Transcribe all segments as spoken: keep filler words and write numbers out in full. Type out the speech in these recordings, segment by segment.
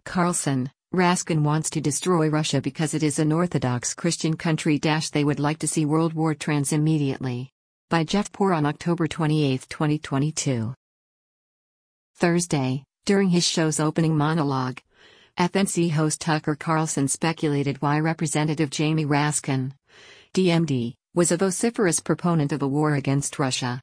Carlson, Raskin wants to destroy Russia because it is an Orthodox Christian country. They would like to see World War trans immediately. By Jeff Poor on October twenty-eighth, twenty twenty-two. Thursday, during his show's opening monologue, F N C host Tucker Carlson speculated why Representative Jamie Raskin, D M D, was a vociferous proponent of a war against Russia.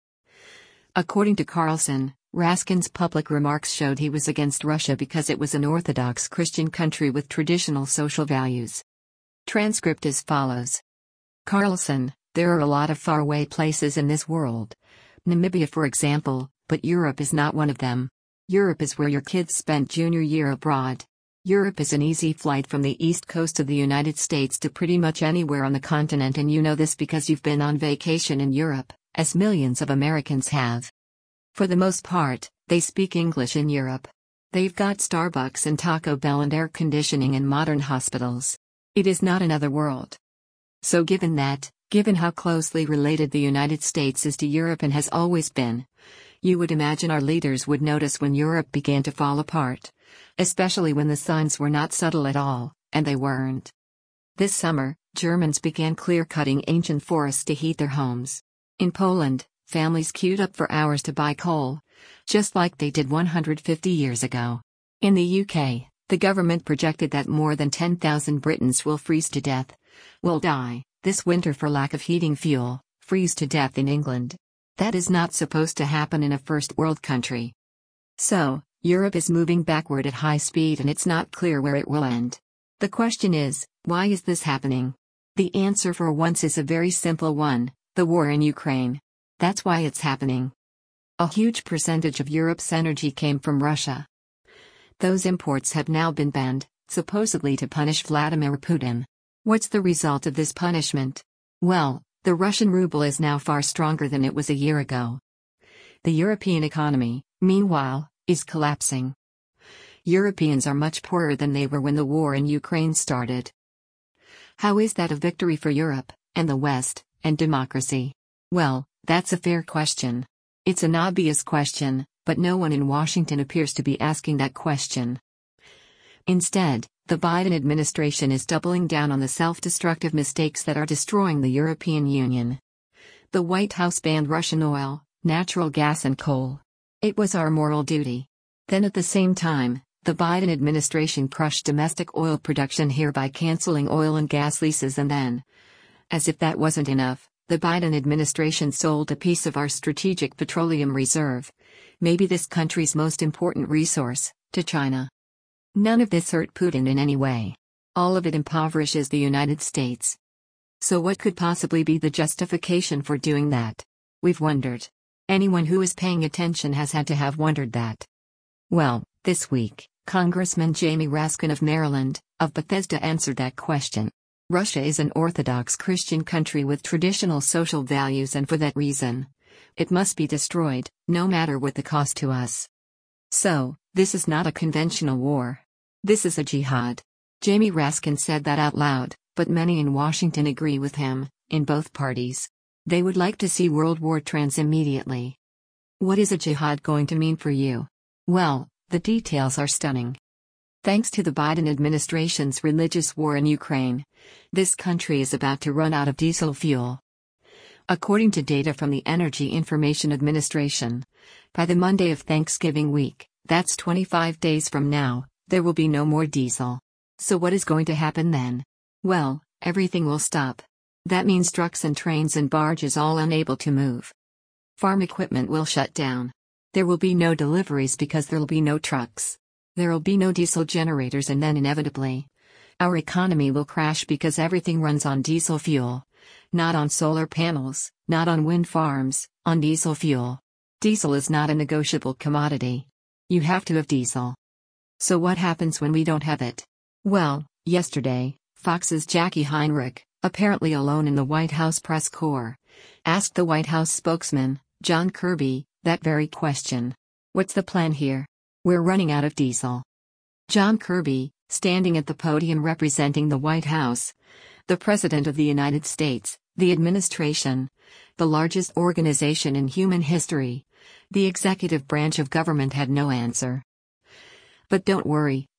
According to Carlson, Raskin's public remarks showed he was against Russia because it was an Orthodox Christian country with traditional social values. Transcript as follows. Carlson, there are a lot of faraway places in this world. Namibia, for example, but Europe is not one of them. Europe is where your kids spent junior year abroad. Europe is an easy flight from the east coast of the United States to pretty much anywhere on the continent, and you know this because you've been on vacation in Europe, as millions of Americans have. For the most part, they speak English in Europe. They've got Starbucks and Taco Bell and air conditioning and modern hospitals. It is not another world. So given that, given how closely related the United States is to Europe and has always been, you would imagine our leaders would notice when Europe began to fall apart, especially when the signs were not subtle at all, and they weren't. This summer, Germans began clear-cutting ancient forests to heat their homes. In Poland, families queued up for hours to buy coal, just like they did one hundred fifty years ago. In the U K, the government projected that more than ten thousand Britons will freeze to death, will die, this winter for lack of heating fuel, freeze to death in England. That is not supposed to happen in a first world country. So, Europe is moving backward at high speed and it's not clear where it will end. The question is, why is this happening? The answer for once is a very simple one: the war in Ukraine. That's why it's happening. A huge percentage of Europe's energy came from Russia. Those imports have now been banned, supposedly to punish Vladimir Putin. What's the result of this punishment? Well, the Russian ruble is now far stronger than it was a year ago. The European economy, meanwhile, is collapsing. Europeans are much poorer than they were when the war in Ukraine started. How is that a victory for Europe, and the West, and democracy? Well, that's a fair question. It's an obvious question, but no one in Washington appears to be asking that question. Instead, the Biden administration is doubling down on the self-destructive mistakes that are destroying the European Union. The White House banned Russian oil, natural gas and coal. It was our moral duty. Then at the same time, the Biden administration crushed domestic oil production here by canceling oil and gas leases, and then, as if that wasn't enough, the Biden administration sold a piece of our strategic petroleum reserve, maybe this country's most important resource, to China. None of this hurt Putin in any way. All of it impoverishes the United States. So what could possibly be the justification for doing that? We've wondered. Anyone who is paying attention has had to have wondered that. Well, this week, Congressman Jamie Raskin of Maryland, of Bethesda, answered that question. Russia is an Orthodox Christian country with traditional social values, and for that reason, it must be destroyed, no matter what the cost to us. So, this is not a conventional war. This is a jihad. Jamie Raskin said that out loud, but many in Washington agree with him, in both parties. They would like to see World War trans immediately. What is a jihad going to mean for you? Well, the details are stunning. Thanks to the Biden administration's religious war in Ukraine, this country is about to run out of diesel fuel. According to data from the Energy Information Administration, by the Monday of Thanksgiving week, that's twenty-five days from now, there will be no more diesel. So what is going to happen then? Well, everything will stop. That means trucks and trains and barges all unable to move. Farm equipment will shut down. There will be no deliveries because there'll be no trucks. There'll be no diesel generators, and then inevitably, our economy will crash because everything runs on diesel fuel. Not on solar panels, not on wind farms, on diesel fuel. Diesel is not a negotiable commodity. You have to have diesel. So what happens when we don't have it? Well, yesterday, Fox's Jackie Heinrich, apparently alone in the White House press corps, asked the White House spokesman, John Kirby, that very question. What's the plan here? We're running out of diesel. John Kirby, standing at the podium representing the White House, the President of the United States, the administration, the largest organization in human history, the executive branch of government, had no answer. But don't worry,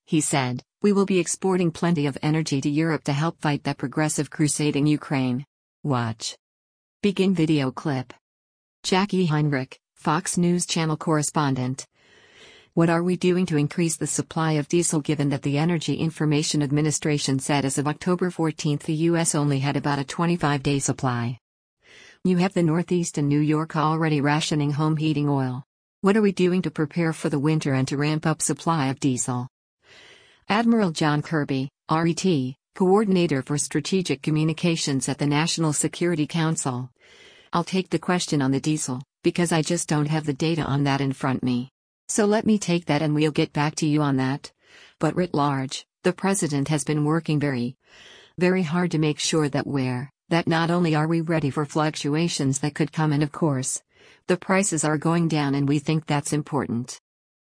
He said, "We will be exporting plenty of energy to Europe to help fight that progressive crusade in Ukraine." Watch. Begin video clip. Jackie Heinrich, Fox News Channel correspondent. What are we doing to increase the supply of diesel given that the Energy Information Administration said as of October fourteenth the U S only had about a twenty-five day supply? You have the Northeast and New York already rationing home heating oil. What are we doing to prepare for the winter and to ramp up supply of diesel? Admiral John Kirby, R E T, Coordinator for Strategic Communications at the National Security Council. I'll take the question on the diesel, because I just don't have the data on that in front me. So let me take that and we'll get back to you on that. But writ large, the President has been working very, very hard to make sure that we're, that not only are we ready for fluctuations that could come and of course, the prices are going down and we think that's important,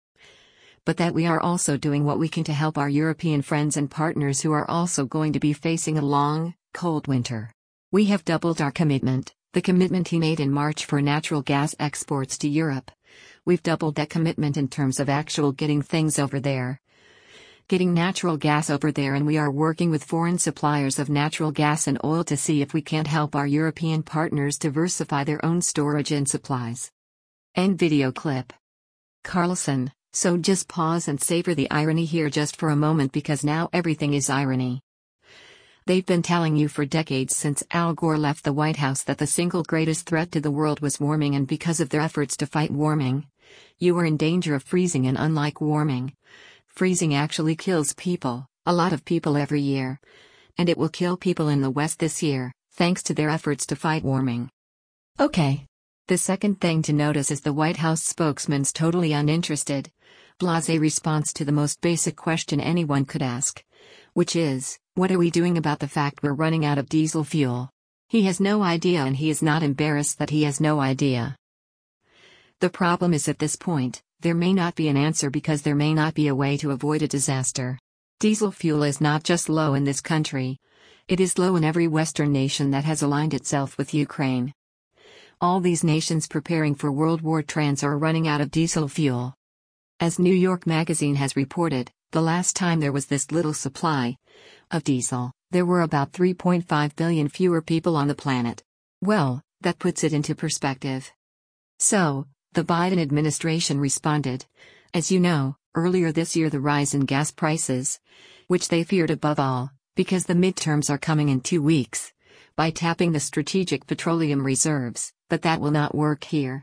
but that we are also doing what we can to help our European friends and partners who are also going to be facing a long, cold winter. We have doubled our commitment, the commitment he made in March for natural gas exports to Europe. We've doubled that commitment in terms of actual getting things over there. Getting natural gas over there, and we are working with foreign suppliers of natural gas and oil to see if we can't help our European partners diversify their own storage and supplies. End video clip. Carlson. So just pause and savor the irony here just for a moment, because now everything is irony. They've been telling you for decades since Al Gore left the White House that the single greatest threat to the world was warming, and because of their efforts to fight warming, you are in danger of freezing, and unlike warming, freezing actually kills people, a lot of people every year. And it will kill people in the West this year, thanks to their efforts to fight warming. Okay. The second thing to notice is the White House spokesman's totally uninterested, blasé response to the most basic question anyone could ask, which is, what are we doing about the fact we're running out of diesel fuel? He has no idea, and he is not embarrassed that he has no idea. The problem is, at this point, there may not be an answer because there may not be a way to avoid a disaster. Diesel fuel is not just low in this country. It is low in every Western nation that has aligned itself with Ukraine. All these nations preparing for World War Trans are running out of diesel fuel. As New York Magazine has reported, the last time there was this little supply of diesel, there were about three point five billion fewer people on the planet. Well, that puts it into perspective. So, the Biden administration responded. As you know, earlier this year the rise in gas prices, which they feared above all, because the midterms are coming in two weeks, by tapping the Strategic Petroleum Reserves, but that will not work here.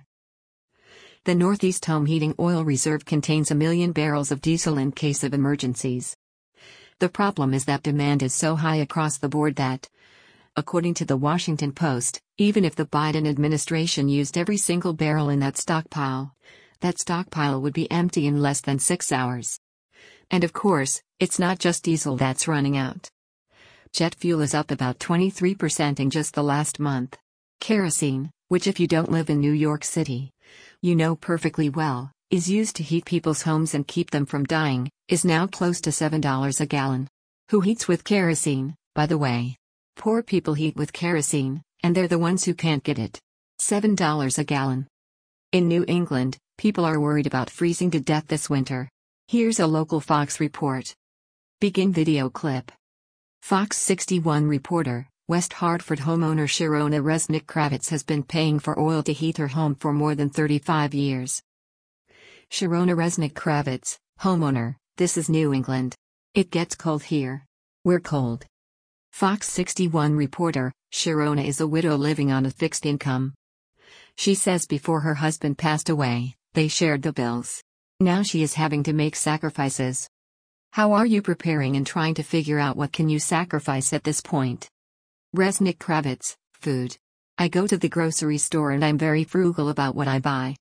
The Northeast Home Heating Oil Reserve contains a million barrels of diesel in case of emergencies. The problem is that demand is so high across the board that, according to the Washington Post, even if the Biden administration used every single barrel in that stockpile, that stockpile would be empty in less than six hours. And of course, it's not just diesel that's running out. Jet fuel is up about twenty-three percent in just the last month. Kerosene, which if you don't live in New York City, you know perfectly well, is used to heat people's homes and keep them from dying, is now close to seven dollars a gallon. Who heats with kerosene, by the way? Poor people heat with kerosene, and they're the ones who can't get it. seven dollars a gallon. In New England, people are worried about freezing to death this winter. Here's a local Fox report. Begin video clip. Fox sixty-one reporter, West Hartford homeowner Sharona Resnick Kravitz has been paying for oil to heat her home for more than thirty-five years. Sharona Resnick Kravitz, homeowner, this is New England. It gets cold here. We're cold. Fox sixty-one reporter, Sharona is a widow living on a fixed income. She says before her husband passed away, they shared the bills. Now she is having to make sacrifices. How are you preparing and trying to figure out what can you sacrifice at this point? Resnick Kravitz, food. I go to the grocery store and I'm very frugal about what I buy.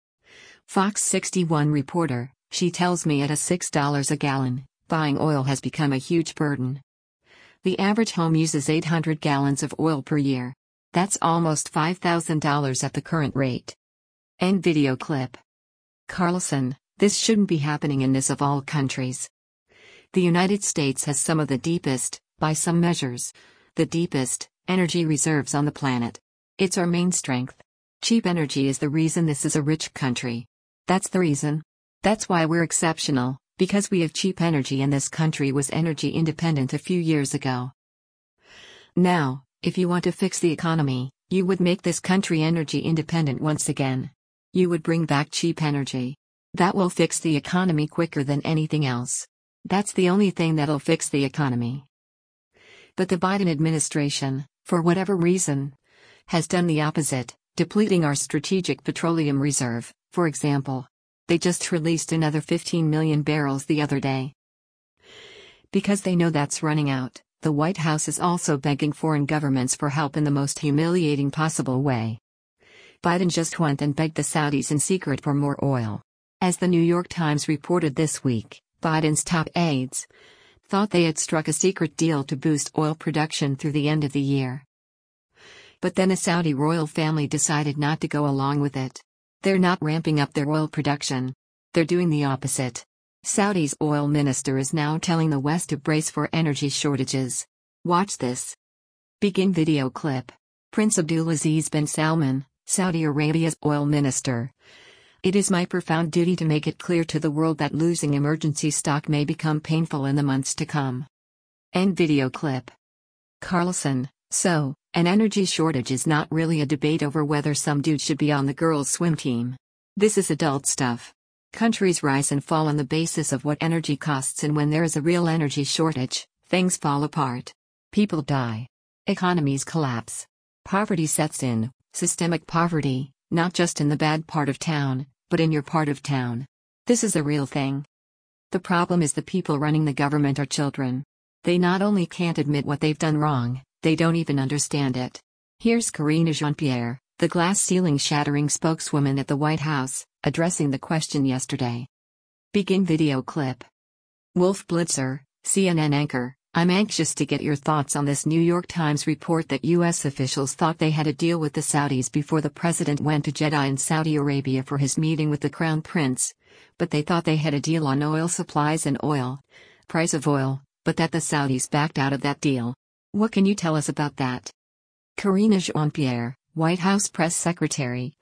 Fox sixty-one reporter, she tells me at a six dollars a gallon, buying oil has become a huge burden. The average home uses eight hundred gallons of oil per year. That's almost five thousand dollars at the current rate. End video clip. Carlson, this shouldn't be happening in this of all countries. The United States has some of the deepest, by some measures, the deepest, energy reserves on the planet. It's our main strength. Cheap energy is the reason this is a rich country. That's the reason. That's why we're exceptional, Because we have cheap energy and this country was energy independent a few years ago. Now, if you want to fix the economy, you would make this country energy independent once again. You would bring back cheap energy. That will fix the economy quicker than anything else. That's the only thing that'll fix the economy. But the Biden administration, for whatever reason, has done the opposite, depleting our strategic petroleum reserve, for example. They just released another fifteen million barrels the other day. Because they know that's running out, the White House is also begging foreign governments for help in the most humiliating possible way. Biden just went and begged the Saudis in secret for more oil. As the New York Times reported this week, Biden's top aides thought they had struck a secret deal to boost oil production through the end of the year. But then a Saudi royal family decided not to go along with it. They're not ramping up their oil production. They're doing the opposite. Saudi's oil minister is now telling the West to brace for energy shortages. Watch this. Begin video clip. Prince Abdulaziz bin Salman, Saudi Arabia's oil minister. It is my profound duty to make it clear to the world that losing emergency stock may become painful in the months to come. End video clip. Carlson, so, an energy shortage is not really a debate over whether some dude should be on the girls' swim team. This is adult stuff. Countries rise and fall on the basis of what energy costs, and when there is a real energy shortage, things fall apart. People die. Economies collapse. Poverty sets in, systemic poverty, not just in the bad part of town, but in your part of town. This is a real thing. The problem is the people running the government are children. They not only can't admit what they've done wrong, they don't even understand it. Here's Karine Jean-Pierre, the glass ceiling shattering spokeswoman at the White House, addressing the question yesterday. Begin video clip. Wolf Blitzer, C N N anchor, I'm anxious to get your thoughts on this New York Times report that U S officials thought they had a deal with the Saudis before the president went to Jeddah in Saudi Arabia for his meeting with the Crown Prince, but they thought they had a deal on oil supplies and oil, price of oil, but that the Saudis backed out of that deal. What can you tell us about that? Karine Jean-Pierre, White House press secretary.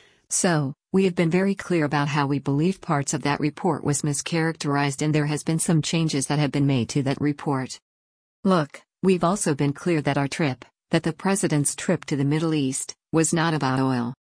So, we have been very clear about how we believe parts of that report was mischaracterized, and there has been some changes that have been made to that report. Look, we've also been clear that our trip, that the president's trip to the Middle East, was not about oil.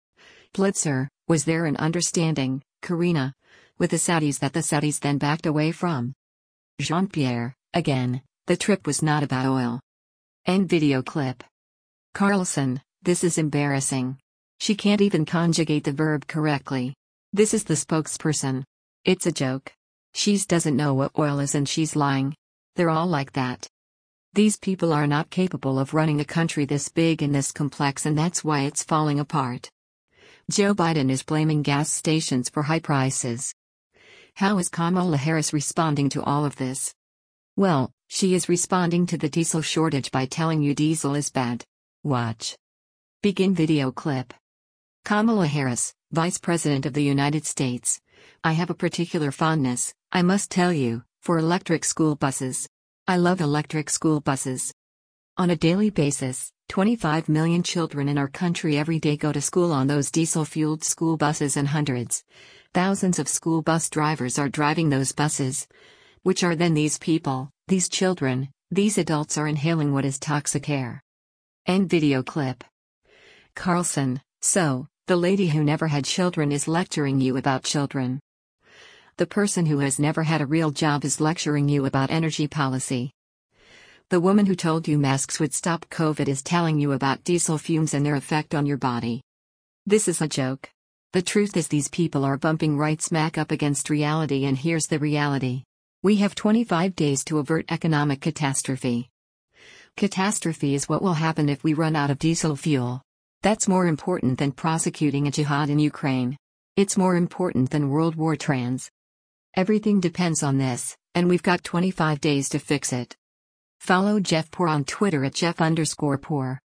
Blitzer, was there an understanding, Karina, with the Saudis that the Saudis then backed away from? Jean-Pierre, again, the trip was not about oil. End video clip. Carlson, this is embarrassing. She can't even conjugate the verb correctly. This is the spokesperson. It's a joke. She doesn't know what oil is and she's lying. They're all like that. These people are not capable of running a country this big and this complex, and that's why it's falling apart. Joe Biden is blaming gas stations for high prices. How is Kamala Harris responding to all of this? Well, she is responding to the diesel shortage by telling you diesel is bad. Watch. Begin video clip. Kamala Harris, Vice President of the United States. I have a particular fondness, I must tell you, for electric school buses. I love electric school buses. On a daily basis, twenty-five million children in our country every day go to school on those diesel-fueled school buses, and hundreds, thousands of school bus drivers are driving those buses. Which are then these people, these children, these adults are inhaling what is toxic air. End video clip. Carlson, so, the lady who never had children is lecturing you about children. The person who has never had a real job is lecturing you about energy policy. The woman who told you masks would stop COVID is telling you about diesel fumes and their effect on your body. This is a joke. The truth is these people are bumping right smack up against reality, and here's the reality. We have twenty-five days to avert economic catastrophe. Catastrophe is what will happen if we run out of diesel fuel. That's more important than prosecuting a jihad in Ukraine. It's more important than World War trans. Everything depends on this, and we've got twenty-five days to fix it. Follow Jeff Poor on Twitter at Jeff underscore Poor.